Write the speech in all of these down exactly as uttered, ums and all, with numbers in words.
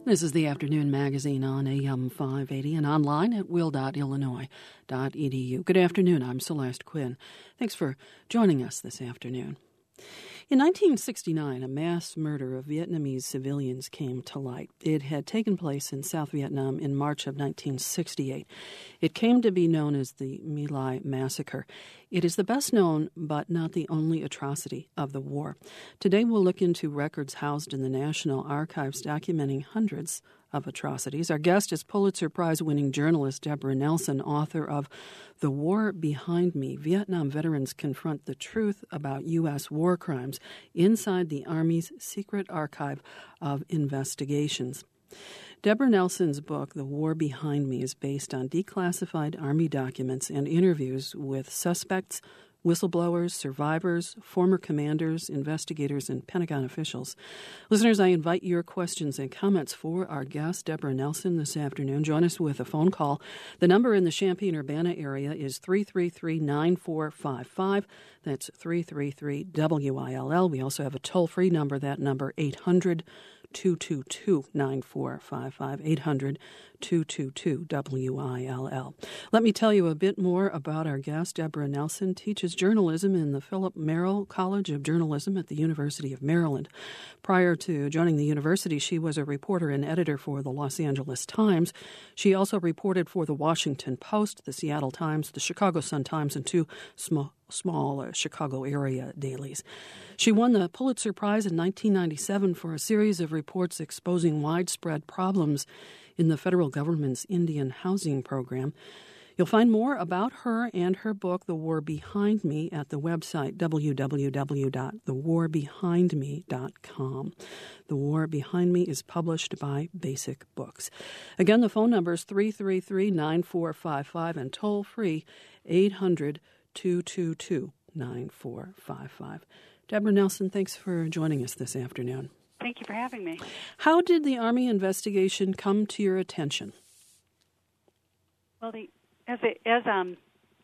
This is the Afternoon Magazine on A M five eighty and online at will dot illinois dot e d u. Good afternoon. I'm Celeste Quinn. Thanks for joining us this afternoon. In nineteen sixty-nine, a mass murder of Vietnamese civilians came to light. It had taken place in South Vietnam in March of nineteen sixty-eight. It came to be known as the My Lai Massacre. It is the best known, but not the only atrocity of the war. Today we'll look into records housed in the National Archives documenting hundreds of atrocities. Our guest is Pulitzer Prize-winning journalist Deborah Nelson, author of The War Behind Me, Vietnam Veterans Confront the Truth About U S War Crimes Inside the Army's Secret Archive of Investigations. Deborah Nelson's book, The War Behind Me, is based on declassified Army documents and interviews with suspects, whistleblowers, survivors, former commanders, investigators, and Pentagon officials. Listeners, I invite your questions and comments for our guest, Deborah Nelson, this afternoon. Join us with a phone call. The number in the Champaign-Urbana area is three three three, nine four five five. That's three three three W I L L. We also have a toll-free number, that number, eight hundred, two two two, nine four five five, eight hundred, two two two W I L L. Let me tell you a bit more about our guest. Deborah Nelson teaches journalism in the Philip Merrill College of Journalism at the University of Maryland. Prior to joining the university, she was a reporter and editor for the Los Angeles Times. She also reported for the Washington Post, the Seattle Times, the Chicago Sun-Times, and two small small uh, Chicago area dailies. She won the Pulitzer Prize in nineteen ninety-seven for a series of reports exposing widespread problems in the federal government's Indian housing program. You'll find more about her and her book, The War Behind Me, at the website w w w dot the war behind me dot com. The War Behind Me is published by Basic Books. Again, the phone number is three three three, nine four five five and toll-free eight hundred, two two two, nine four five five. Deborah Nelson, thanks for joining us this afternoon. Thank you for having me. How did the Army investigation come to your attention? Well, the, as a, as um,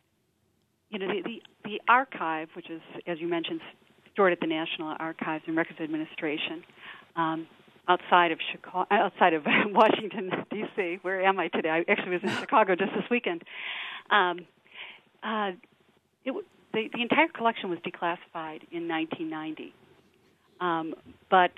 you know, the, the the archive, which is, as you mentioned, stored at the National Archives and Records Administration, um, outside of Chicago, outside of Washington D C. Where am I today? I actually was in Chicago just this weekend. Um, uh, it, the, the entire collection was declassified in nineteen ninety, um, but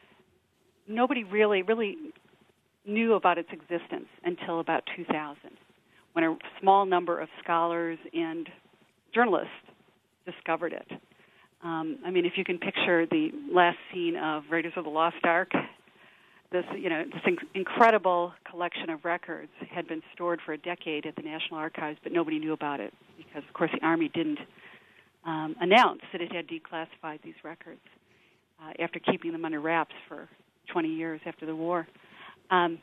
nobody really, really knew about its existence until about two thousand, when a small number of scholars and journalists discovered it. Um, I mean, if you can picture the last scene of Raiders of the Lost Ark, this, you know, this inc- incredible collection of records had been stored for a decade at the National Archives, but nobody knew about it because, of course, the Army didn't um, announce that it had declassified these records uh, after keeping them under wraps for twenty years after the war. Um,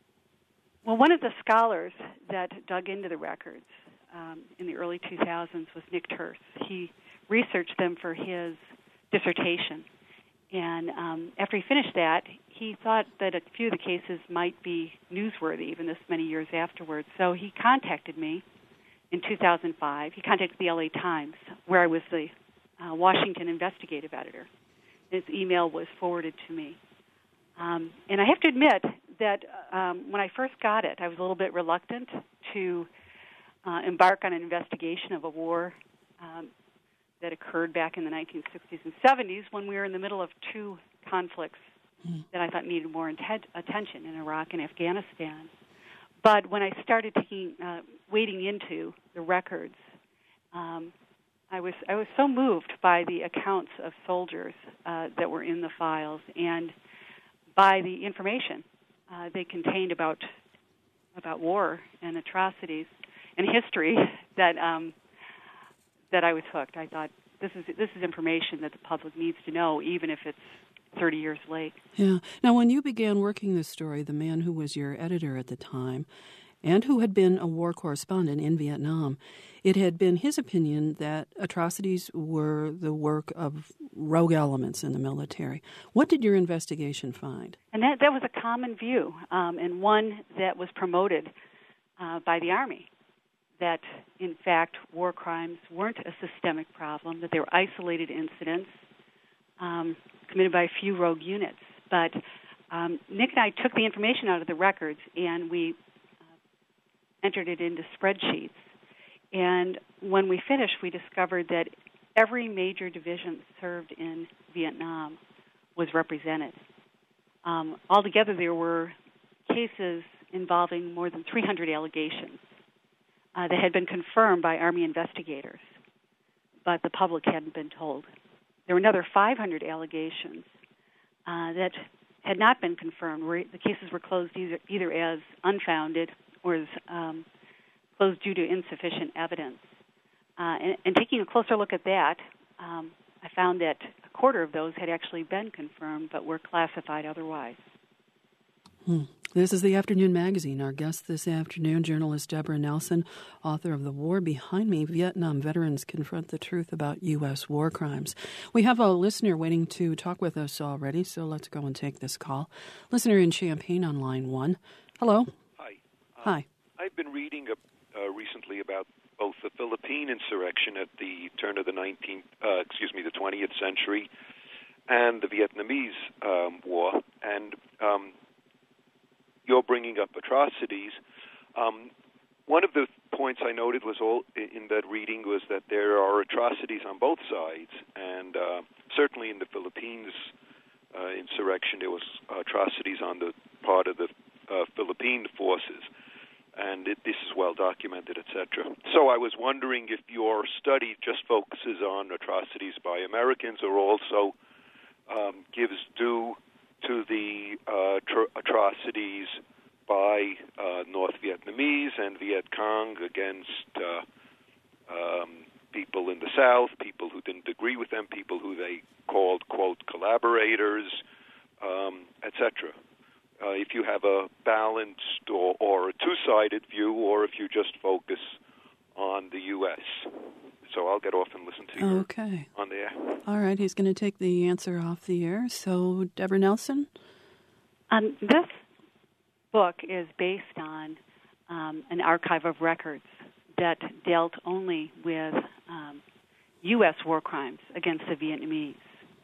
well, one of the scholars that dug into the records um, in the early two thousands was Nick Turse. He researched them for his dissertation. And um, after he finished that, he thought that a few of the cases might be newsworthy even this many years afterwards. So he contacted me in two thousand five. He contacted the L A Times, where I was the uh, Washington investigative editor. His email was forwarded to me. Um, and I have to admit that um, when I first got it, I was a little bit reluctant to uh, embark on an investigation of a war um, that occurred back in the nineteen sixties and seventies when we were in the middle of two conflicts mm. that I thought needed more inten- attention in Iraq and Afghanistan. But when I started taking, uh, wading into the records, um, I was I was so moved by the accounts of soldiers uh, that were in the files and by the information uh, they contained about about war and atrocities and history that um, that I was hooked. I thought this is this is information that the public needs to know, even if it's thirty years late. Yeah. Now, when you began working this story, the man who was your editor at the time and who had been a war correspondent in Vietnam, it had been his opinion that atrocities were the work of rogue elements in the military. What did your investigation find? And that, that was a common view, um, and one that was promoted uh, by the Army, that, in fact, war crimes weren't a systemic problem, that they were isolated incidents um, committed by a few rogue units. But um, Nick and I took the information out of the records and we uh, entered it into spreadsheets. And when we finished, we discovered that every major division served in Vietnam was represented. Um, altogether, there were cases involving more than three hundred allegations uh, that had been confirmed by Army investigators, but the public hadn't been told. There were another five hundred allegations uh, that had not been confirmed, where the cases were closed either, either as unfounded or as um, closed due to insufficient evidence. Uh, and, and taking a closer look at that, um, I found that a quarter of those had actually been confirmed but were classified otherwise. Hmm. This is the Afternoon Magazine. Our guest this afternoon, journalist Deborah Nelson, author of The War Behind Me, Vietnam Veterans Confront the Truth About U S War Crimes. We have a listener waiting to talk with us already, so let's go and take this call. Listener in Champaign on line one. Hello. Hi. Uh, Hi. I've been reading uh, recently about both the Philippine insurrection at the turn of the nineteenth, uh, excuse me, the twentieth century, and the Vietnamese um, war, and um, you're bringing up atrocities. Um, one of the points I noted was all in that reading was that there are atrocities on both sides, and uh, certainly in the Philippines uh, insurrection, there was atrocities on the part of the uh, Philippine forces, and it, this is well documented, et cetera. So I was wondering if your study just focuses on atrocities by Americans or also um, gives due to the uh, tr- atrocities by uh, North Vietnamese and Viet Cong against uh, um, people in the South, people who didn't agree with them, people who they called, quote, collaborators, um, et cetera. Uh, if you have a balanced or, or a two-sided view, or if you just focus on the U S So I'll get off and listen to you okay. on the air. All right, he's going to take the answer off the air. So, Deborah Nelson? Um, this book is based on um, an archive of records that dealt only with um, U S war crimes against the Vietnamese.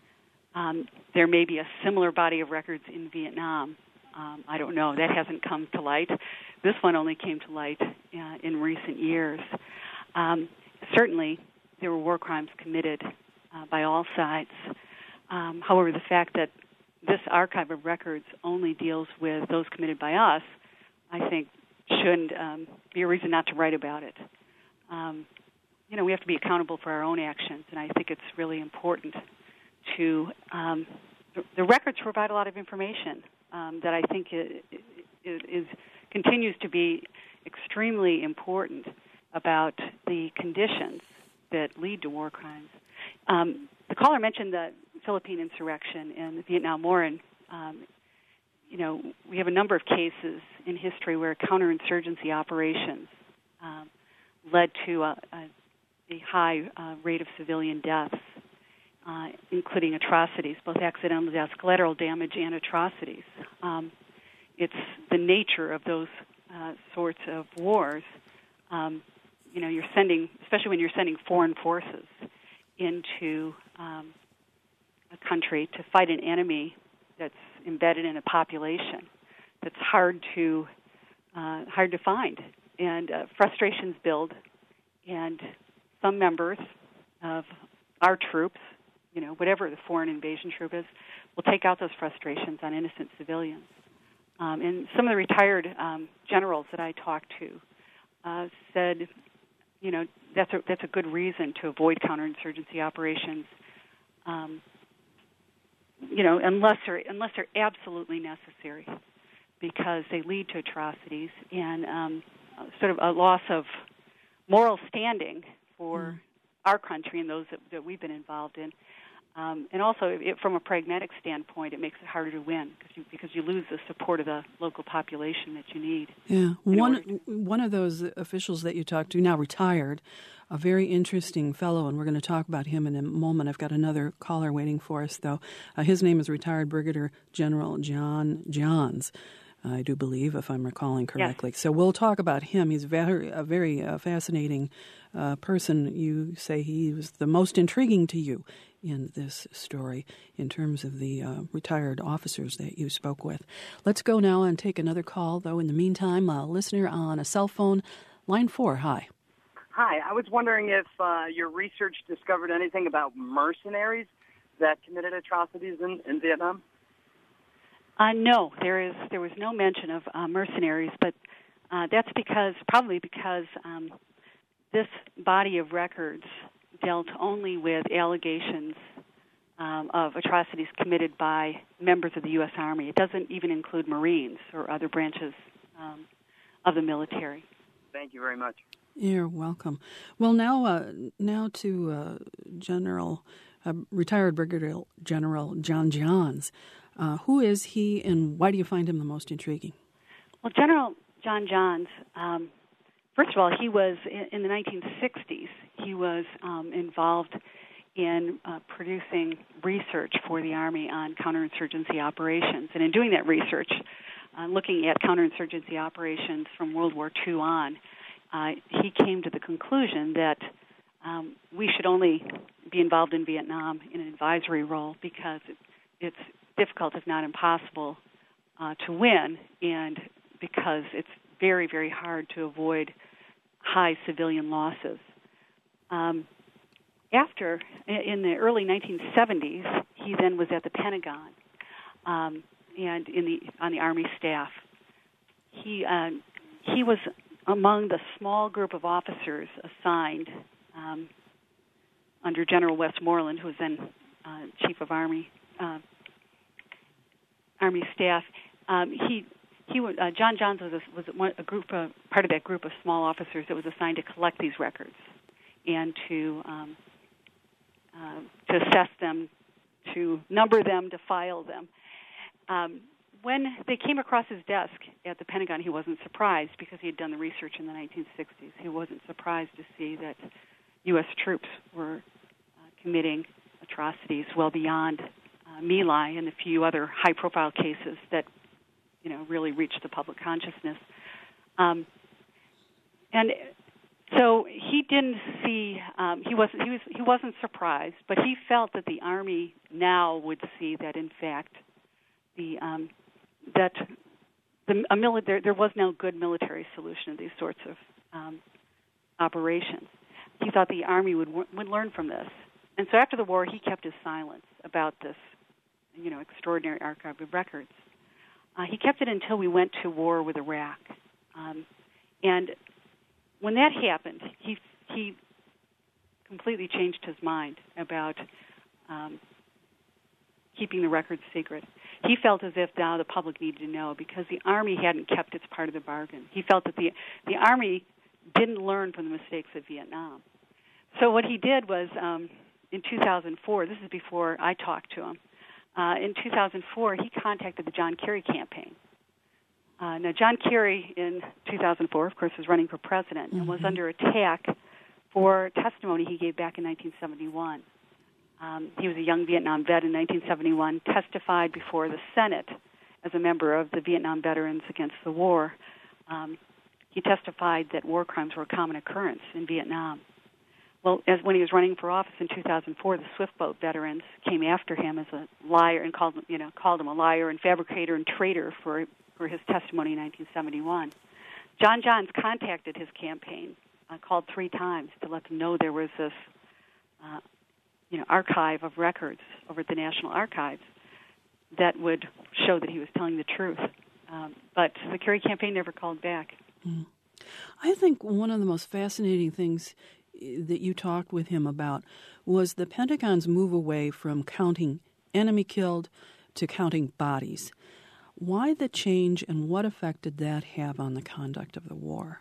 Um, there may be a similar body of records in Vietnam. Um, I don't know. That hasn't come to light. This one only came to light uh, in recent years. Um, certainly, there were war crimes committed uh, by all sides. Um, however, the fact that this archive of records only deals with those committed by us, I think, shouldn't um, be a reason not to write about it. Um, you know, we have to be accountable for our own actions, and I think it's really important to um, the, the records provide a lot of information um, that I think is, is continues to be extremely important about the conditions that lead to war crimes. Um, the caller mentioned the Philippine insurrection and the Vietnam War, and um, you know, we have a number of cases in history where counterinsurgency operations um, led to a, a, a high uh, rate of civilian deaths, uh, including atrocities, both accidental deaths, collateral damage, and atrocities. Um, it's the nature of those uh, sorts of wars. Um, you know, you're sending, especially when you're sending foreign forces into um, a country to fight an enemy that's embedded in a population that's hard to uh, hard to find, and uh, frustrations build, and some members of our troops, you know, whatever the foreign invasion troop is, will take out those frustrations on innocent civilians. Um, and some of the retired um, generals that I talked to uh, said, you know, that's a that's a good reason to avoid counterinsurgency operations. Um, you know, unless they're unless they're absolutely necessary, because they lead to atrocities and um, sort of a loss of moral standing for mm. our country and those that, that we've been involved in. Um, and also, it, from a pragmatic standpoint, it makes it harder to win because you, because you lose the support of the local population that you need. Yeah, one to... one of those officials that you talked to, now retired, a very interesting fellow, and we're going to talk about him in a moment. I've got another caller waiting for us, though. Uh, his name is retired Brigadier General John Johns. I do believe, if I'm recalling correctly. Yes. So we'll talk about him. He's very, a very uh, fascinating uh, person. You say he was the most intriguing to you in this story in terms of the uh, retired officers that you spoke with. Let's go now and take another call, though. In the meantime, a listener on a cell phone, line four. Hi. Hi. I was wondering if uh, your research discovered anything about mercenaries that committed atrocities in, in Vietnam? Uh, no, there is there was no mention of uh, mercenaries, but uh, that's because probably because um, this body of records dealt only with allegations um, of atrocities committed by members of the U S Army. It doesn't even include Marines or other branches um, of the military. Thank you very much. You're welcome. Well, now, uh, now to uh, General, uh, retired Brigadier General John Johns. Uh, who is he, and why do you find him the most intriguing? Well, General John Johns, um, first of all, he was, in, in the nineteen sixties, he was um, involved in uh, producing research for the Army on counterinsurgency operations. And in doing that research, uh, looking at counterinsurgency operations from World War Two on, uh, he came to the conclusion that um, we should only be involved in Vietnam in an advisory role because it, it's difficult, if not impossible, uh, to win, and because it's very, very hard to avoid high civilian losses. Um, after, in the early nineteen seventies, he then was at the Pentagon um, and in the on the Army staff. He uh, he was among the small group of officers assigned um, under General Westmoreland, who was then uh, Chief of Army. Uh, Army staff. Um, he he uh, John Johns was a, was one, a group of, part of that group of small officers that was assigned to collect these records and to um, uh, to assess them, to number them, to file them. Um, when they came across his desk at the Pentagon, he wasn't surprised because he had done the research in the nineteen sixties. He wasn't surprised to see that U S troops were uh, committing atrocities well beyond Uh, My Lai and a few other high-profile cases that, you know, really reached the public consciousness. Um, and so he didn't see, um, he wasn't, he was, he wasn't surprised, but he felt that the Army now would see that, in fact, the um, that the a mili- there, there was no good military solution to these sorts of um, operations. He thought the Army would would learn from this, and so after the war, he kept his silence about this, you know, extraordinary archive of records. Uh, he kept it until we went to war with Iraq. Um, and when that happened, he he completely changed his mind about um, keeping the records secret. He felt as if now the public needed to know because the Army hadn't kept its part of the bargain. He felt that the the Army didn't learn from the mistakes of Vietnam. So what he did was, um, in two thousand four, this is before I talked to him, Uh, in two thousand four, he contacted the John Kerry campaign. Uh, now, John Kerry in two thousand four, of course, was running for president and was Mm-hmm. under attack for testimony he gave back in nineteen seventy-one. Um, he was a young Vietnam vet in nineteen seventy-one, testified before the Senate as a member of the Vietnam Veterans Against the War. Um, he testified that war crimes were a common occurrence in Vietnam. Well, as when he was running for office in two thousand four, the Swift Boat veterans came after him as a liar and called him, you know, called him a liar and fabricator and traitor for for his testimony in nineteen seventy-one. John Johns contacted his campaign, uh, called three times to let them know there was this, uh, you know, archive of records over at the National Archives that would show that he was telling the truth. Um, but the Kerry campaign never called back. Mm. I think one of the most fascinating things that you talked with him about was the Pentagon's move away from counting enemy killed to counting bodies. Why the change, and what effect did that have on the conduct of the war?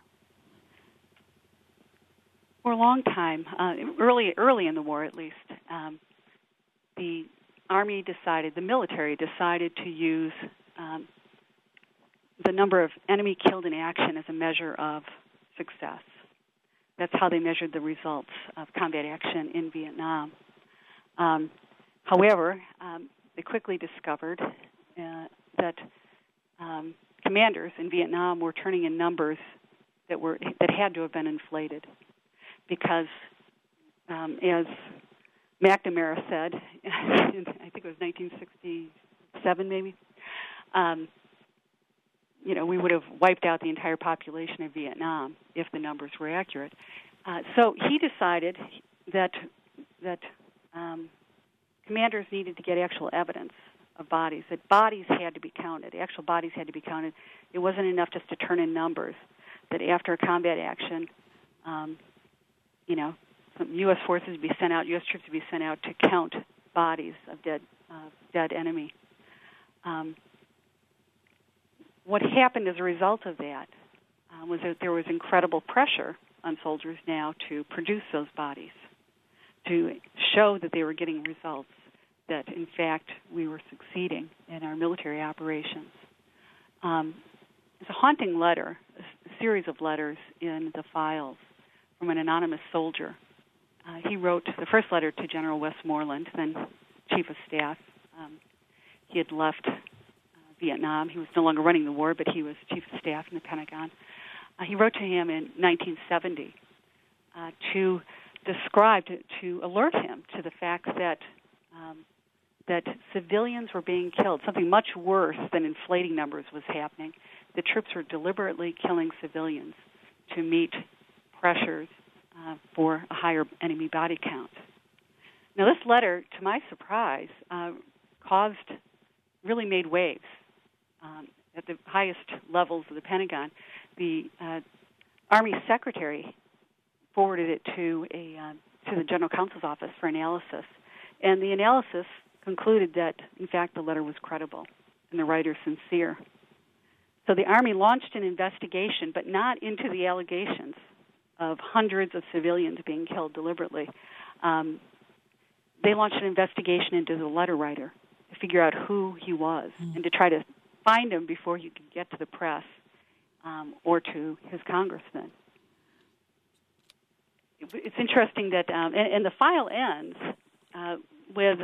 For a long time, uh, early early in the war at least, um, the Army decided, the military decided to use um, the number of enemy killed in action as a measure of success. That's how they measured the results of combat action in Vietnam. Um, however, um, they quickly discovered uh, that um, commanders in Vietnam were turning in numbers that were that had to have been inflated, because um, as McNamara said, in, I think it was nineteen sixty-seven, maybe. Um, you know, we would have wiped out the entire population of Vietnam if the numbers were accurate. Uh, so he decided that that um, commanders needed to get actual evidence of bodies, that bodies had to be counted, actual bodies had to be counted. It wasn't enough just to turn in numbers, that after a combat action, um, you know, some U S forces would be sent out, U S troops would be sent out to count bodies of dead, uh, dead enemy. Um, what happened as a result of that uh, was that there was incredible pressure on soldiers now to produce those bodies, to show that they were getting results, that, in fact, we were succeeding in our military operations. Um, it's a haunting letter, a series of letters in the files from an anonymous soldier. Uh, he wrote the first letter to General Westmoreland, then Chief of Staff. Um, he had left uh, Vietnam. He was no longer running the war, but he was Chief of Staff in the Pentagon. Uh, he wrote to him in nineteen seventy uh, to describe, to, to alert him to the fact that um, that civilians were being killed. Something much worse than inflating numbers was happening. The troops were deliberately killing civilians to meet pressures uh, for a higher enemy body count. Now, this letter, to my surprise, uh, caused, really made waves um, at the highest levels of the Pentagon. The uh, Army Secretary forwarded it to a uh, to the General Counsel's office for analysis, and the analysis concluded that, in fact, the letter was credible and the writer sincere. So the Army launched an investigation, but not into the allegations of hundreds of civilians being killed deliberately. Um, they launched an investigation into the letter writer to figure out who he was mm. and to try to find him before he could get to the press um, or to his congressman. It's interesting that, um, and, and the file ends uh, with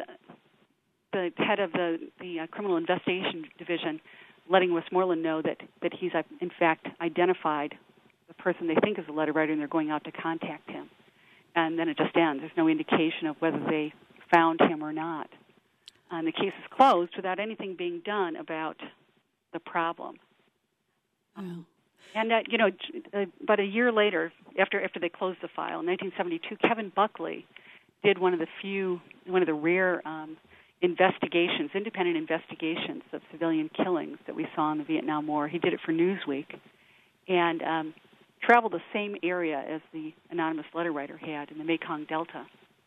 the head of the, the uh, Criminal Investigation Division letting Westmoreland know that, that he's, uh, in fact, identified the person they think is the letter writer, and they're going out to contact him. And then it just ends. There's no indication of whether they found him or not. And the case is closed without anything being done about the problem. Yeah. And, uh, you know, uh, but a year later, after after they closed the file, in nineteen seventy-two, Kevin Buckley did one of the few, one of the rare um, investigations, independent investigations of civilian killings that we saw in the Vietnam War. He did it for Newsweek and um, traveled the same area as the anonymous letter writer had in the Mekong Delta.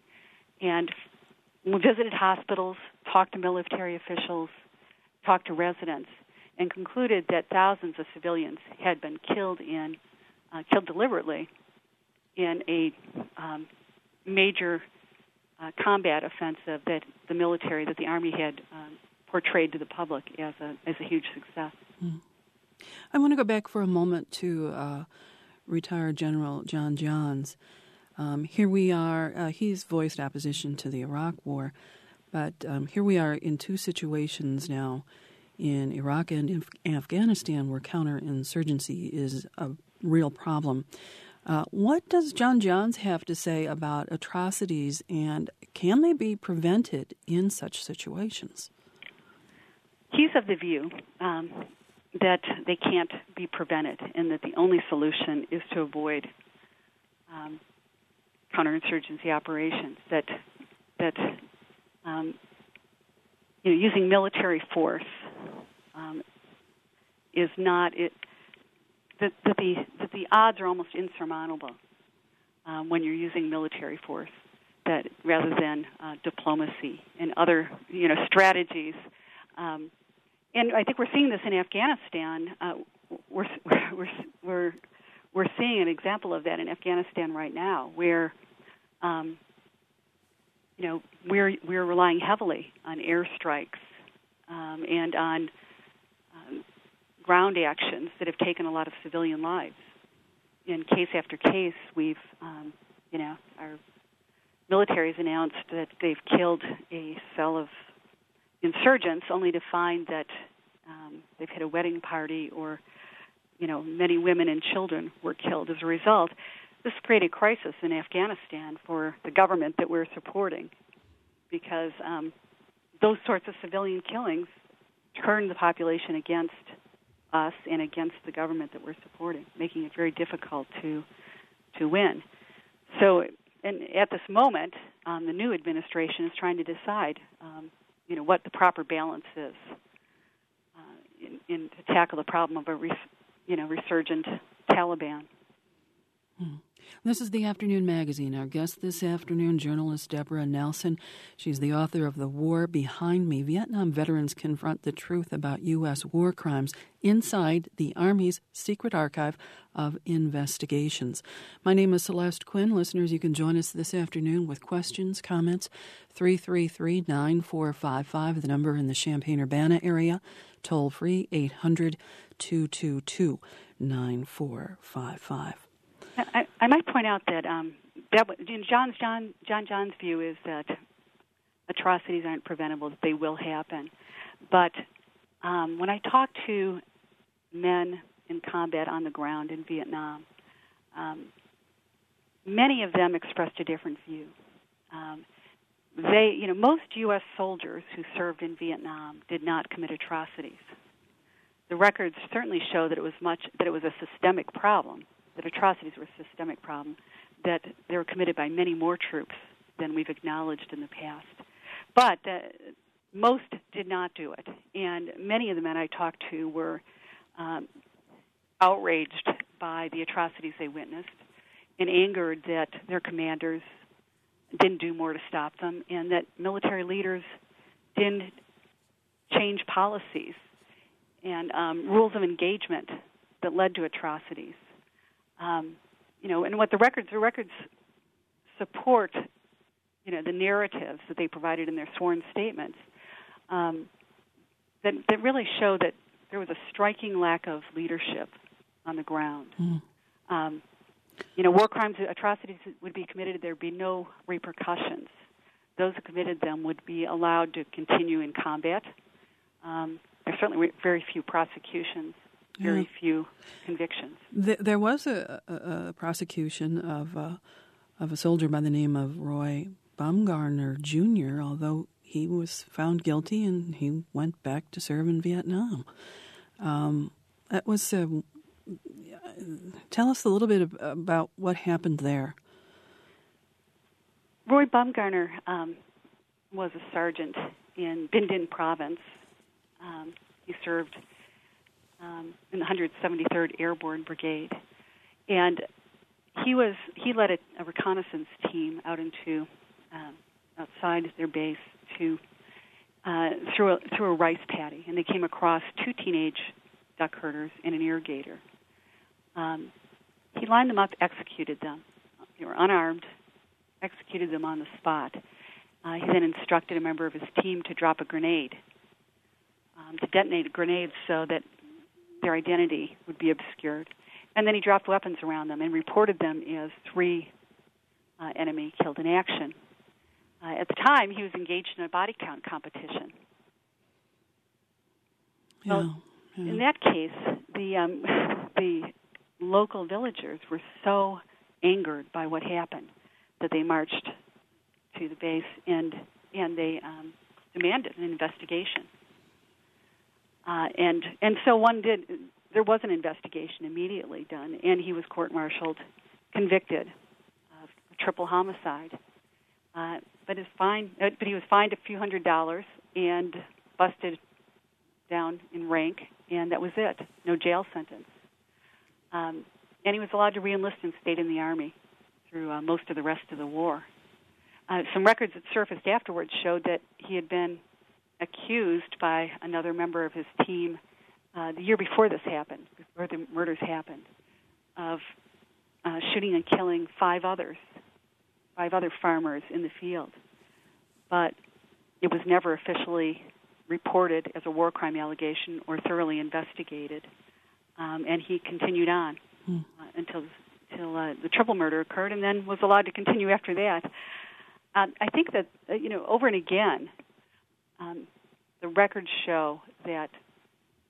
And we visited hospitals, talked to military officials, talked to residents, and concluded that thousands of civilians had been killed in, uh, killed deliberately in a um, major uh, combat offensive that the military, that the Army had um, portrayed to the public as a as a huge success. Mm. I want to go back for a moment to uh, retired General John Johns. Um, here we are. Uh, he's voiced opposition to the Iraq War, but um, here we are in two situations now in Iraq and in Afghanistan where counterinsurgency is a real problem. Uh, what does John Johns have to say about atrocities, and can they be prevented in such situations? He's of the view um, that they can't be prevented, and that the only solution is to avoid um, counterinsurgency operations. That that um, you know, using military force um, is not it. That, that the that the odds are almost insurmountable um, when you're using military force, that rather than uh, diplomacy and other you know strategies. Um, and I think we're seeing this in Afghanistan. Uh, we're we're we're we're seeing an example of that in Afghanistan right now, where um, you know we're we're relying heavily on airstrikes um, and on um, ground actions that have taken a lot of civilian lives. In case after case, we've, um, you know, our military has announced that they've killed a cell of insurgents, only to find that um, they've had a wedding party, or, you know, many women and children were killed as a result. This created crisis in Afghanistan for the government that we're supporting, because um, those sorts of civilian killings turn the population against us and against the government that we're supporting, making it very difficult to to win. So, and at this moment, um, the new administration is trying to decide, um, you know, what the proper balance is uh, in, in to tackle the problem of a, res, you know, resurgent Taliban. Hmm. This is the Afternoon Magazine. Our guest this afternoon, journalist Deborah Nelson. She's the author of The War Behind Me, Vietnam Veterans Confront the Truth About U S War Crimes Inside the Army's Secret Archive of Investigations. My name is Celeste Quinn. Listeners, you can join us this afternoon with questions, comments, three three three, nine four five five, the number in the Champaign-Urbana area, toll free, eight hundred, two two two, nine four five five. I, I might point out that um, that John's, John John John's view is that atrocities aren't preventable; that they will happen. But um, when I talk to men in combat on the ground in Vietnam, um, many of them expressed a different view. Um, they, you know, most U S soldiers who served in Vietnam did not commit atrocities. The records certainly show that it was much that it was a systemic problem. That atrocities were a systemic problem, that they were committed by many more troops than we've acknowledged in the past. But uh, most did not do it, and many of the men I talked to were um, outraged by the atrocities they witnessed and angered that their commanders didn't do more to stop them, and that military leaders didn't change policies and um, rules of engagement that led to atrocities. Um, you know, and what the records, the records support, you know, the narratives that they provided in their sworn statements um, that, that really show that there was a striking lack of leadership on the ground. Mm. Um, you know, war crimes, atrocities would be committed, there'd be no repercussions. Those who committed them would be allowed to continue in combat. Um, there's certainly very few prosecutions. Very yeah. few convictions. There was a, a, a prosecution of a, of a soldier by the name of Roy Baumgartner Junior, although he was found guilty and he went back to serve in Vietnam. Um, that was. Uh, tell us a little bit about what happened there. Roy Baumgartner um, was a sergeant in Binh Dinh province. Um, he served Um, in the one hundred seventy-third Airborne Brigade, and he was he led a, a reconnaissance team out into um, outside their base to uh, through a, through a rice paddy, and they came across two teenage duck herders and an irrigator. Um, he lined them up, executed them. They were unarmed, executed them on the spot. Uh, he then instructed a member of his team to drop a grenade, um, to detonate a grenade so that their identity would be obscured. And then he dropped weapons around them and reported them as three uh, enemy killed in action. Uh, at the time, he was engaged in a body count competition. Yeah, well, yeah. In that case, the um, the local villagers were so angered by what happened that they marched to the base and and they um, demanded an investigation. Uh, and and so one did. There was an investigation immediately done, and he was court-martialed, convicted of triple homicide. Uh, but his fine, uh, but he was fined a few hundred dollars and busted down in rank, and that was it. No jail sentence. Um, and he was allowed to reenlist and stayed in the Army through uh, most of the rest of the war. Uh, some records that surfaced afterwards showed that he had been accused by another member of his team uh, the year before this happened, before the murders happened, of uh, shooting and killing five others, five other farmers in the field. But it was never officially reported as a war crime allegation or thoroughly investigated, um, and he continued on hmm. uh, until until uh, the triple murder occurred, and then was allowed to continue after that. Uh, I think that uh, you know, over and again, Um, the records show that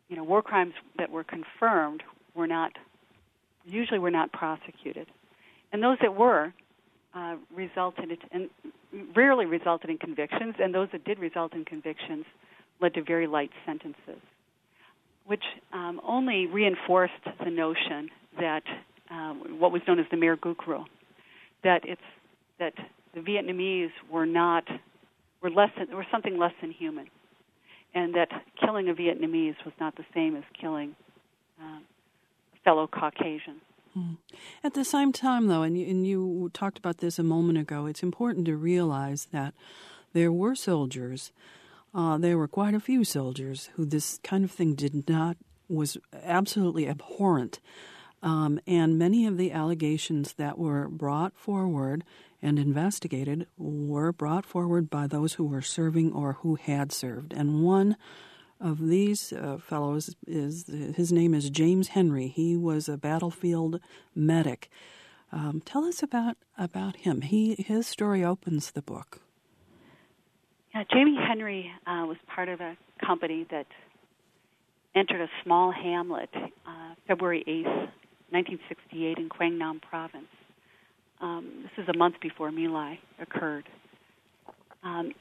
you know, war crimes that were confirmed were not, usually were not prosecuted. And those that were uh, resulted in, rarely resulted in convictions, and those that did result in convictions led to very light sentences, which um, only reinforced the notion that uh, what was known as the Khmer Guk rule, that it's that the Vietnamese were not were less than, were something less than human, and that killing a Vietnamese was not the same as killing uh, a fellow Caucasian. Hmm. At the same time, though, and you, and you talked about this a moment ago, it's important to realize that there were soldiers, uh, there were quite a few soldiers who this kind of thing did not, was absolutely abhorrent. Um, and many of the allegations that were brought forward and investigated were brought forward by those who were serving or who had served. And one of these uh, fellows is, his name is James Henry. He was a battlefield medic. Um, tell us about about him. He his story opens the book. Yeah, Jamie Henry uh, was part of a company that entered a small hamlet uh, February eighth, nineteen sixty-eight, in Quang Nam Province. Um, this is a month before My Lai occurred. Um,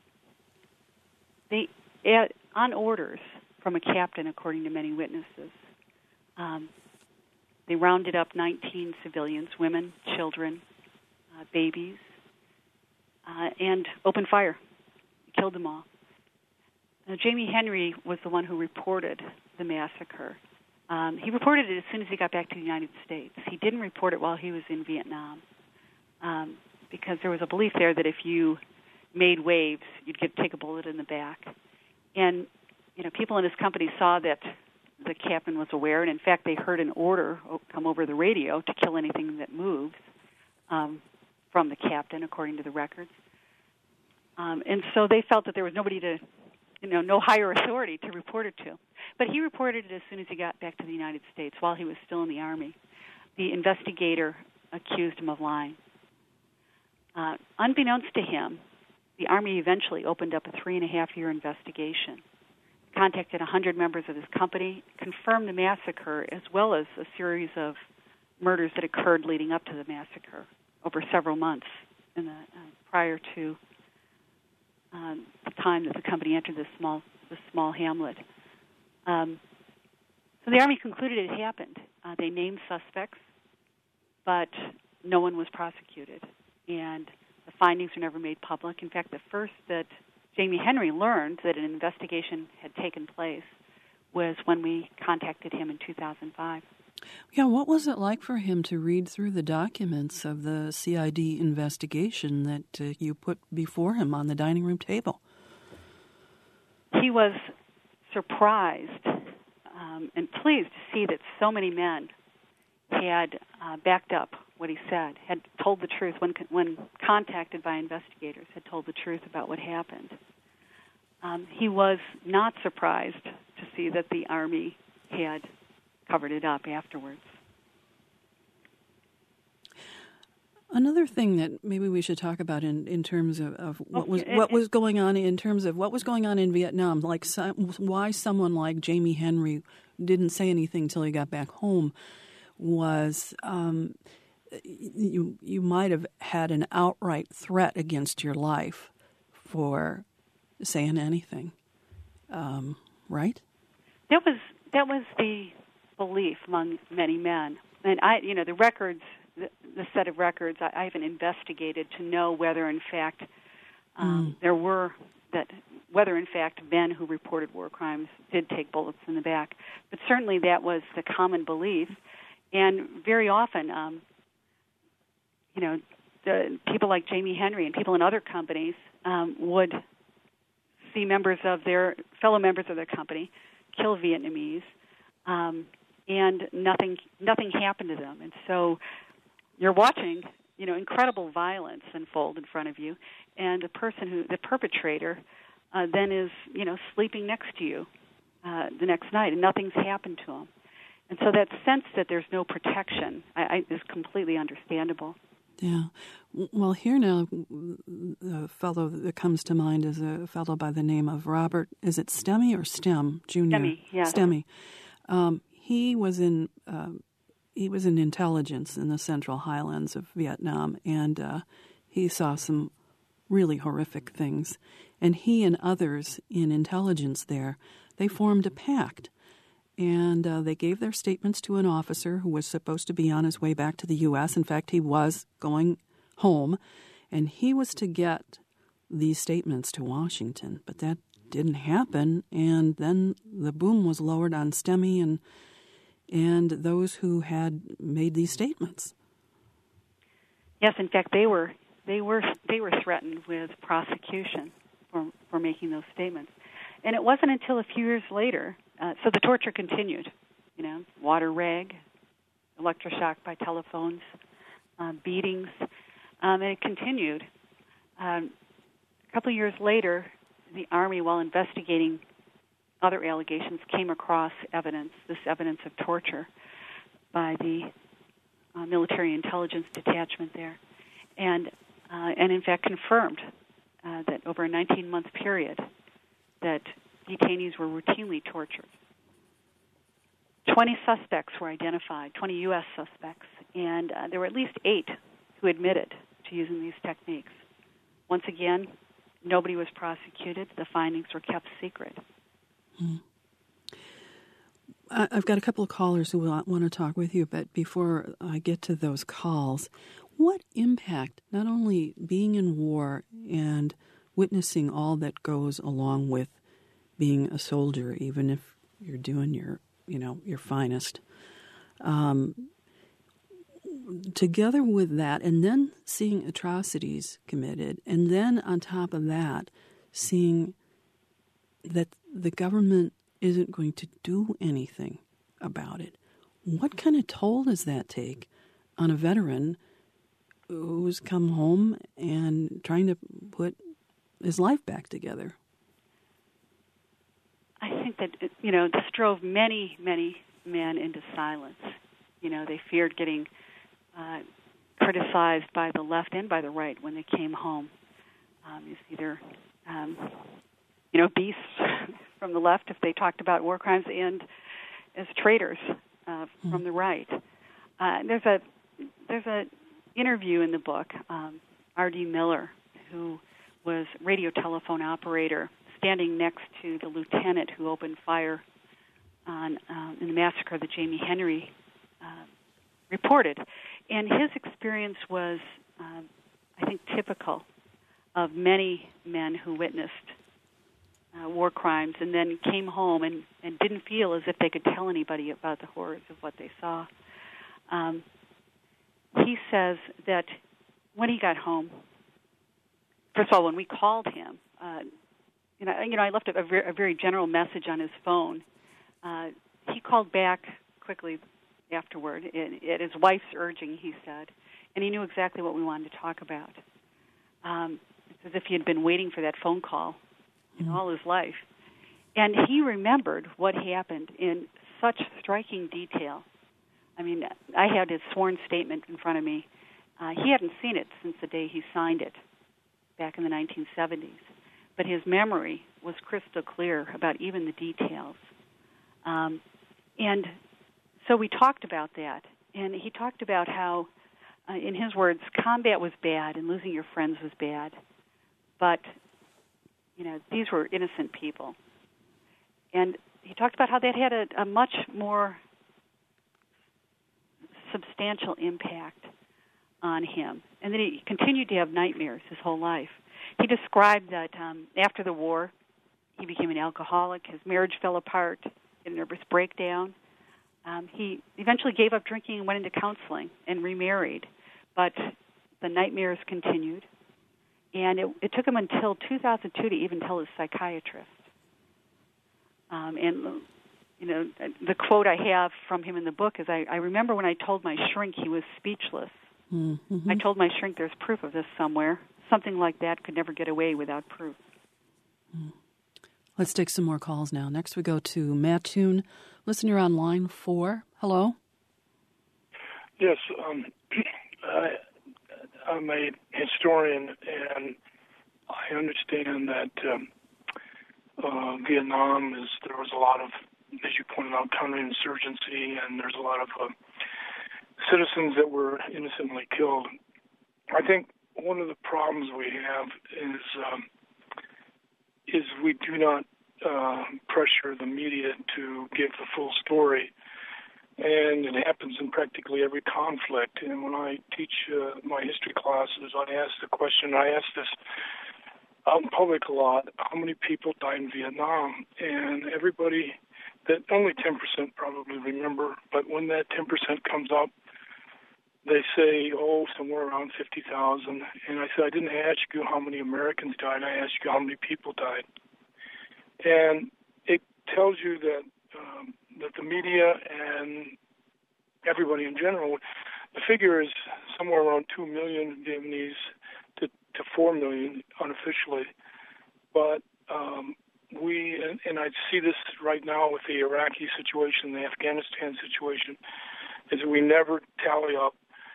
they, at, on orders from a captain, according to many witnesses, um, they rounded up nineteen civilians, women, children, uh, babies, uh, and opened fire, killed them all. Now, Jamie Henry was the one who reported the massacre. Um, he reported it as soon as he got back to the United States. He didn't report it while he was in Vietnam um, because there was a belief there that if you made waves, you'd get take a bullet in the back. And you know, people in his company saw that the captain was aware, and in fact, they heard an order come over the radio to kill anything that moves um, from the captain, according to the records. Um, and so they felt that there was nobody to, you know, no higher authority to report it to. But he reported it as soon as he got back to the United States while he was still in the Army. The investigator accused him of lying. Uh, unbeknownst to him, the Army eventually opened up a three-and-a-half-year investigation, contacted one hundred members of his company, confirmed the massacre, as well as a series of murders that occurred leading up to the massacre over several months in the, uh, prior to um, the time that the company entered this small, this small hamlet. Um, so the Army concluded it happened. Uh, they named suspects, but no one was prosecuted, and the findings were never made public. In fact, the first that Jamie Henry learned that an investigation had taken place was when we contacted him in two thousand five. Yeah, what was it like for him to read through the documents of the C I D investigation that uh, you put before him on the dining room table? He was surprised um, and pleased to see that so many men had uh, backed up what he said, had told the truth when when contacted by investigators, had told the truth about what happened. Um, he was not surprised to see that the Army had covered it up afterwards. Another thing that maybe we should talk about in, in terms of, of what okay. was what was going on in terms of what was going on in Vietnam, like some, why someone like Jamie Henry didn't say anything till he got back home, was um, you you might have had an outright threat against your life for saying anything, um, right? That was that was the belief among many men, and I, you know, the records. The, the set of records I, I haven't investigated to know whether, in fact, um, mm. there were that whether, in fact, men who reported war crimes did take bullets in the back. But certainly that was the common belief, and very often, um, you know, the people like Jamie Henry and people in other companies um, would see members of their fellow members of their company kill Vietnamese, um, and nothing nothing happened to them, and so. You're watching, you know, incredible violence unfold in front of you, and the person who, the perpetrator, uh, then is, you know, sleeping next to you uh, the next night, and nothing's happened to him. And so that sense that there's no protection I, I, is completely understandable. Yeah. Well, here now, the fellow that comes to mind is a fellow by the name of Robert, is it Stemme or Stem Junior? Stemme, yes. Stemme. Um, he was in um, he was in intelligence in the Central Highlands of Vietnam, and uh, he saw some really horrific things. And he and others in intelligence there, they formed a pact. And uh, they gave their statements to an officer who was supposed to be on his way back to the U S. In fact, he was going home, and he was to get these statements to Washington. But that didn't happen, and then the boom was lowered on Stemme and and those who had made these statements. Yes, in fact, they were they were they were threatened with prosecution for for making those statements, and it wasn't until a few years later. Uh, so the torture continued, you know, water rag, electroshock by telephones, uh, beatings, um, and it continued. Um, a couple of years later, the Army, while investigating other allegations, came across evidence, this evidence of torture by the uh, military intelligence detachment there, and uh, and in fact confirmed uh, that over a nineteen-month period that detainees were routinely tortured. twenty suspects were identified, twenty U S suspects, and uh, there were at least eight who admitted to using these techniques. Once again, nobody was prosecuted. The findings were kept secret. Hmm. I've got a couple of callers who want to talk with you, but before I get to those calls, what impact, not only being in war and witnessing all that goes along with being a soldier, even if you're doing your, you know, your finest, um, together with that, and then seeing atrocities committed, and then on top of that, seeing that the government isn't going to do anything about it. What kind of toll does that take on a veteran who's come home and trying to put his life back together? I think that, you know, this drove many, many men into silence. You know, they feared getting uh, criticized by the left and by the right when they came home. Um, it's either, um, you know, beasts from the left if they talked about war crimes, and as traitors uh, mm. from the right. Uh, there's a there's a interview in the book. Um, R D Miller, who was radio telephone operator, standing next to the lieutenant who opened fire on um, in the massacre that Jamie Henry uh, reported, and his experience was, uh, I think, typical of many men who witnessed uh, war crimes and then came home and, and didn't feel as if they could tell anybody about the horrors of what they saw. Um, he says that when he got home, first of all, when we called him, uh, you know, you know, I left a, a, very, a very general message on his phone. Uh, he called back quickly afterward, at, at his wife's urging, he said, and he knew exactly what we wanted to talk about. Um, it's as if he had been waiting for that phone call in mm-hmm. all his life. And he remembered what happened in such striking detail. I mean, I had his sworn statement in front of me. Uh, he hadn't seen it since the day he signed it back in the nineteen seventies. But his memory was crystal clear about even the details. Um, and so we talked about that. And he talked about how, uh, in his words, combat was bad and losing your friends was bad. But, you know, these were innocent people. And he talked about how that had a, a much more substantial impact on him. And then he continued to have nightmares his whole life. He described that um, after the war, he became an alcoholic. His marriage fell apart, had a nervous breakdown. Um, he eventually gave up drinking and went into counseling and remarried. But the nightmares continued. And it, it took him until two thousand two to even tell his psychiatrist. Um, and, you know, the quote I have from him in the book is, I, I remember when I told my shrink he was speechless. Mm-hmm. I told my shrink there's proof of this somewhere. Something like that could never get away without proof. Let's take some more calls now. Next we go to Mattoon. Listen, you're on line four. Hello? Yes. Um, I, I'm a historian, and I understand that um, uh, Vietnam is there was a lot of, as you pointed out, counterinsurgency, and there's a lot of uh, citizens that were innocently killed. I think one of the problems we have is um, is we do not uh, pressure the media to give the full story. And it happens in practically every conflict. And when I teach uh, my history classes, I ask the question, I ask this out in public a lot, how many people died in Vietnam? And everybody, that only ten percent probably remember, but when that ten percent comes up, they say, oh, somewhere around fifty thousand. And I said, I didn't ask you how many Americans died, I asked you how many people died. And it tells you that um, that the media and everybody in general, the figure is somewhere around two million Vietnamese to, to four million unofficially. But um, we, and, and I see this right now with the Iraqi situation, the Afghanistan situation, is we never tally up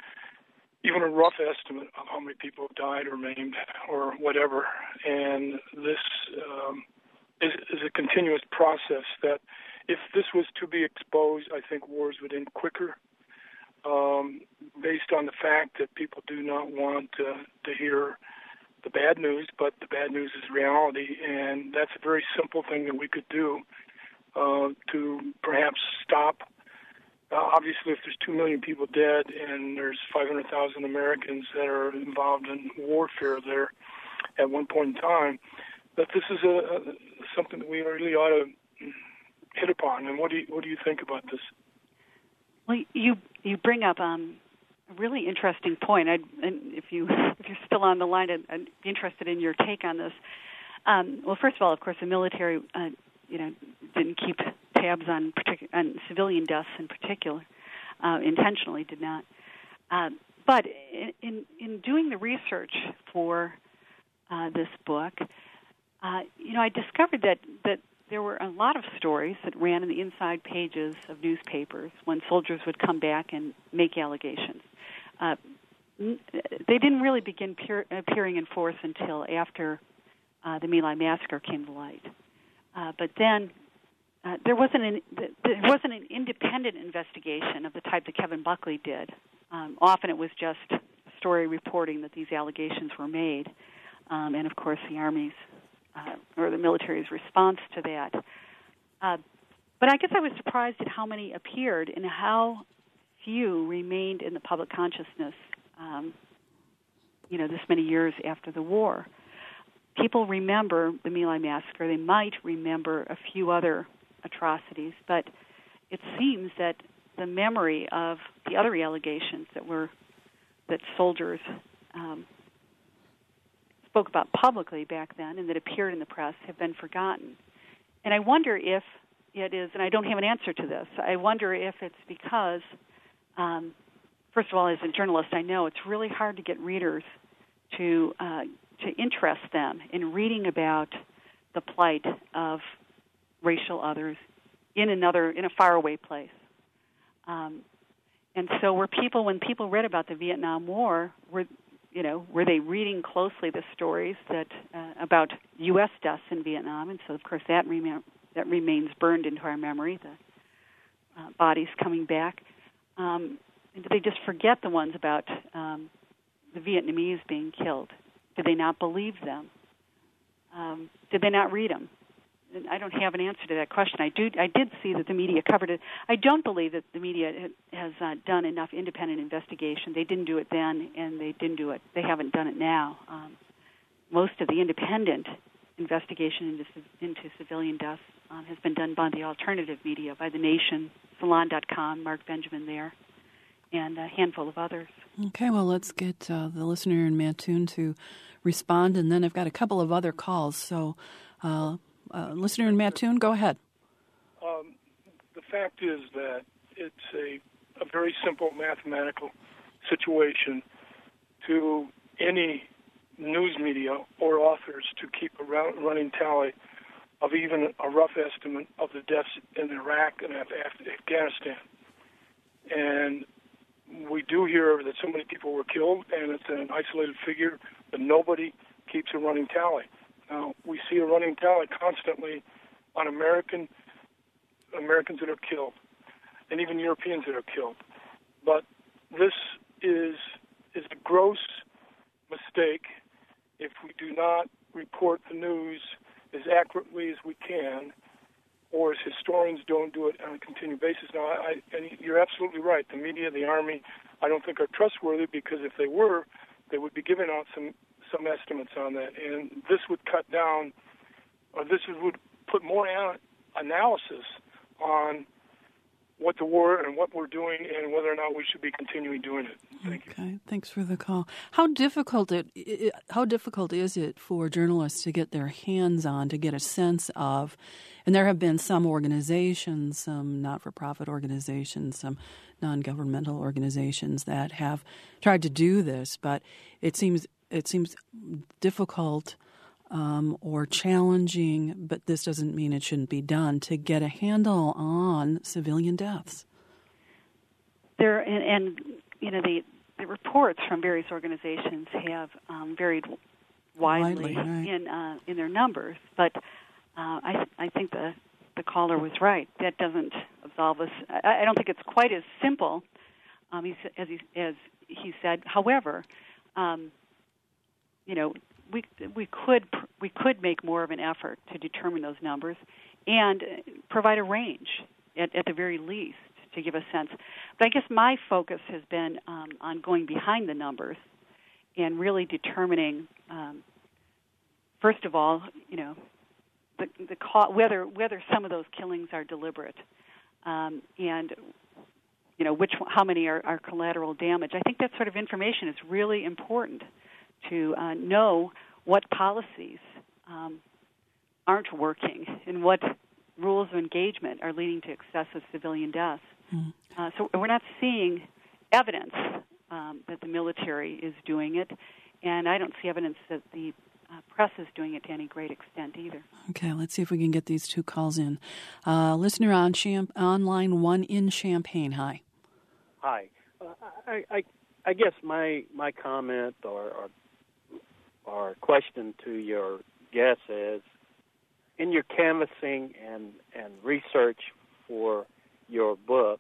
even a rough estimate of how many people died or maimed or whatever. And this um, is, is a continuous process that if this was to be exposed, I think wars would end quicker, um, based on the fact that people do not want uh, to hear the bad news, but the bad news is reality, and that's a very simple thing that we could do uh, to perhaps stop. Uh, obviously, if there's two million people dead and there's five hundred thousand Americans that are involved in warfare there at one point in time, that this is a, a something that we really ought to hit upon. And what do you, what do you think about this? Well, you you bring up um, a really interesting point. I'd, and if you if you're still on the line, I'd, I'd be interested in your take on this. Um, well, first of all, of course, the military, uh, you know, didn't keep tabs on particular on civilian deaths in particular, uh, intentionally did not. Uh, but in, in in doing the research for uh, this book, uh, you know, I discovered that that. There were a lot of stories that ran in the inside pages of newspapers when soldiers would come back and make allegations. Uh, they didn't really begin peer, appearing in force until after uh, the My Lai massacre came to light. Uh, but then uh, there wasn't an there wasn't an independent investigation of the type that Kevin Buckley did. Um, often it was just a story reporting that these allegations were made, um, and of course the Army's Uh, or the military's response to that. Uh, but I guess I was surprised at how many appeared and how few remained in the public consciousness, um, you know, this many years after the war. People remember the My Lai massacre. They might remember a few other atrocities, but it seems that the memory of the other allegations that were that soldiers um, spoke about publicly back then and that appeared in the press have been forgotten. And I wonder if it is, and I don't have an answer to this, I wonder if it's because, um, first of all, as a journalist, I know it's really hard to get readers to uh, to interest them in reading about the plight of racial others in another, in a faraway place. Um, and so were people, when people read about the Vietnam War, were You know, were they reading closely the stories that uh, about U S deaths in Vietnam? And so, of course, that rem- that remains burned into our memory, the uh, bodies coming back. Um, and did they just forget the ones about um, the Vietnamese being killed? Did they not believe them? Um, did they not read them? And I don't have an answer to that question. I do. I did see that the media covered it. I don't believe that the media has uh, done enough independent investigation. They didn't do it then, and they didn't do it. They haven't done it now. Um, most of the independent investigation into, into civilian deaths um, has been done by the alternative media, by The Nation, Salon dot com, Mark Benjamin there, and a handful of others. Okay, well, let's get uh, the listener in Mattoon to respond, and then I've got a couple of other calls. So, uh, uh, listener in Mattoon, go ahead. Um, the fact is that it's a, a very simple mathematical situation to any news media or authors to keep a running tally of even a rough estimate of the deaths in Iraq and Af- Afghanistan. And we do hear that so many people were killed, and it's an isolated figure, but nobody keeps a running tally. Now, we see a running tally constantly on American Americans that are killed, and even Europeans that are killed. But this is is a gross mistake if we do not report the news as accurately as we can, or as historians don't do it on a continued basis. Now, I, and you're absolutely right. The media, the Army, I don't think are trustworthy, because if they were, they would be giving out some, some estimates on that. And this would cut down, or this would put more an- analysis on what the war and what we're doing and whether or not we should be continuing doing it. Thank okay, you. Thanks for the call. How difficult it, it how difficult is it for journalists to get their hands on, to get a sense of, and there have been some organizations, some not-for-profit organizations, some non-governmental organizations that have tried to do this, but it seems it seems difficult Um, or challenging, but this doesn't mean it shouldn't be done, to get a handle on civilian deaths. There and, and you know the, the reports from various organizations have um, varied widely, widely right. in uh, in their numbers, but uh, I I think the the caller was right. That doesn't absolve us. I, I don't think it's quite as simple um, as he as he said. However, um, you know. We we could we could make more of an effort to determine those numbers and provide a range at, at the very least to give a sense. But I guess my focus has been um, on going behind the numbers and really determining, um, first of all, you know, the, the co- whether whether some of those killings are deliberate, um, and you know which how many are, are collateral damage. I think that sort of information is really important to uh, know what policies um, aren't working and what rules of engagement are leading to excessive civilian deaths. Mm. Uh, so we're not seeing evidence um, that the military is doing it, and I don't see evidence that the uh, press is doing it to any great extent either. Okay, let's see if we can get these two calls in. Uh, listener on Champ- on line one in Champaign, hi. Hi. Uh, I, I, I guess my, my comment or, or Our question to your guest is, in your canvassing and, and research for your book,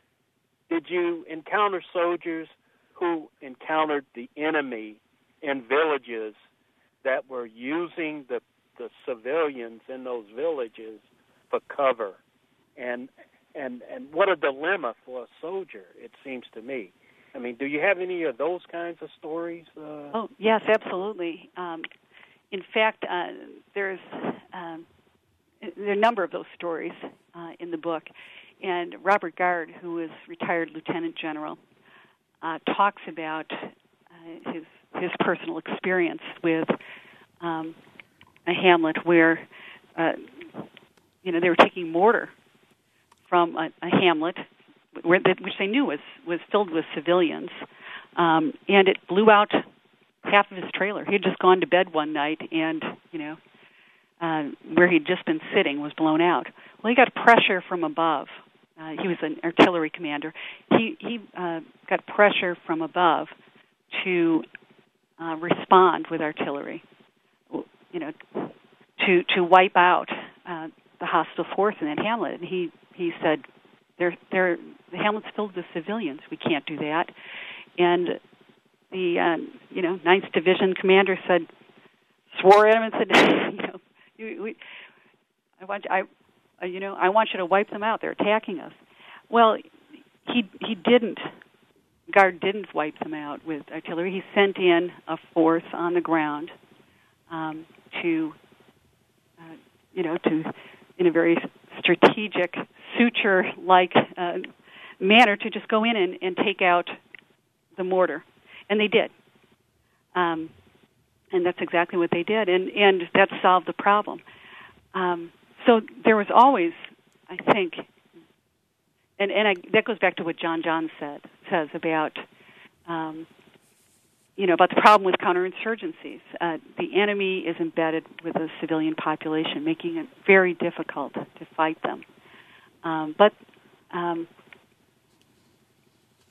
did you encounter soldiers who encountered the enemy in villages that were using the, the civilians in those villages for cover? And, and, and what a dilemma for a soldier, it seems to me. I mean, do you have any of those kinds of stories? Uh... Oh, yes, absolutely. Um, in fact, uh, there's um, there are a number of those stories uh, in the book. And Robert Gard, who is retired lieutenant general, uh, talks about uh, his his personal experience with um, a hamlet where, uh, you know, they were taking mortar from a, a hamlet Where, which they knew was, was filled with civilians, um, and it blew out half of his trailer. He had just gone to bed one night, and, you know, uh, where he'd just been sitting was blown out. Well, he got pressure from above. Uh, he was an artillery commander. He, he uh, got pressure from above to uh, respond with artillery, you know, to, to wipe out uh, the hostile force in that hamlet. And he, he said, They're, they're, the hamlet's filled with civilians. We can't do that. And the uh, you know ninth Division commander said, swore at him and said, you know, you, we, I want I, uh, you know, I want you to wipe them out. They're attacking us. Well, he he didn't. Gard didn't wipe them out with artillery. He sent in a force on the ground um, to, uh, you know, to in a very strategic, suture-like uh, manner to just go in and, and take out the mortar. And they did. Um, and that's exactly what they did. And, and that solved the problem. Um, so there was always, I think, and, and I, that goes back to what John John said, says about, um, you know, about the problem with counterinsurgencies. Uh, the enemy is embedded with the civilian population, making it very difficult to fight them. Um, but, um,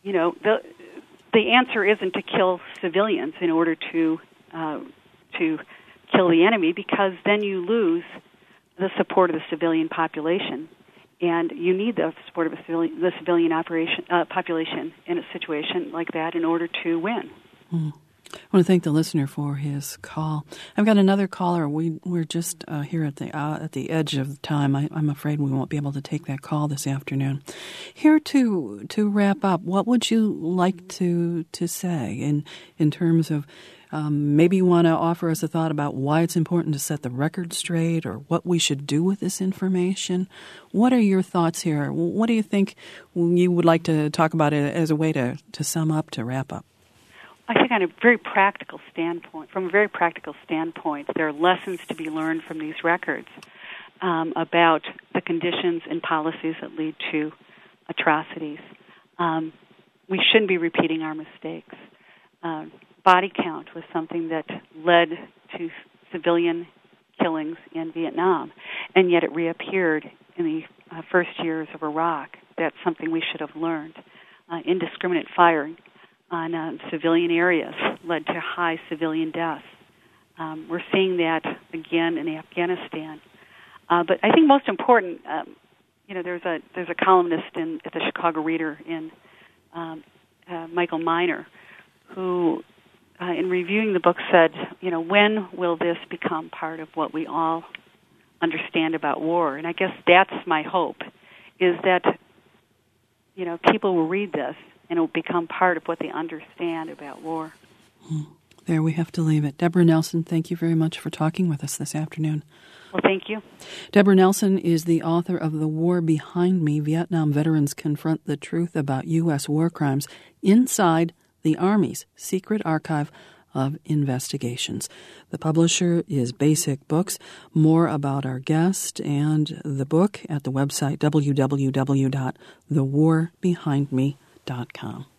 you know, the the answer isn't to kill civilians in order to uh, to kill the enemy, because then you lose the support of the civilian population, and you need the support of a civilian, the civilian operation uh, population in a situation like that in order to win. Mm. I want to thank the listener for his call. I've got another caller. We we're just uh, here at the uh, at the edge of time. I, I'm afraid we won't be able to take that call this afternoon. Here to to wrap up, what would you like to to say in in terms of um, maybe you want to offer us a thought about why it's important to set the record straight, or what we should do with this information? What are your thoughts here? What do you think you would like to talk about it as a way to, to sum up, to wrap up? I think on a very practical standpoint, from a very practical standpoint, there are lessons to be learned from these records um, about the conditions and policies that lead to atrocities. Um, we shouldn't be repeating our mistakes. Uh, body count was something that led to civilian killings in Vietnam, and yet it reappeared in the uh, first years of Iraq. That's something we should have learned. Uh, indiscriminate firing on uh, civilian areas led to high civilian deaths. Um, we're seeing that again in Afghanistan. Uh, but I think most important, um, you know, there's a there's a columnist in at the Chicago Reader in um, uh, Michael Miner, who, uh, in reviewing the book, said, you know, when will this become part of what we all understand about war? And I guess that's my hope, is that, you know, people will read this and it will become part of what they understand about war. There we have to leave it. Deborah Nelson, thank you very much for talking with us this afternoon. Well, thank you. Deborah Nelson is the author of The War Behind Me, Vietnam Veterans Confront the Truth About U S War Crimes Inside the Army's Secret Archive of Investigations. The publisher is Basic Books. More about our guest and the book at the website w w w dot the war behind me dot com.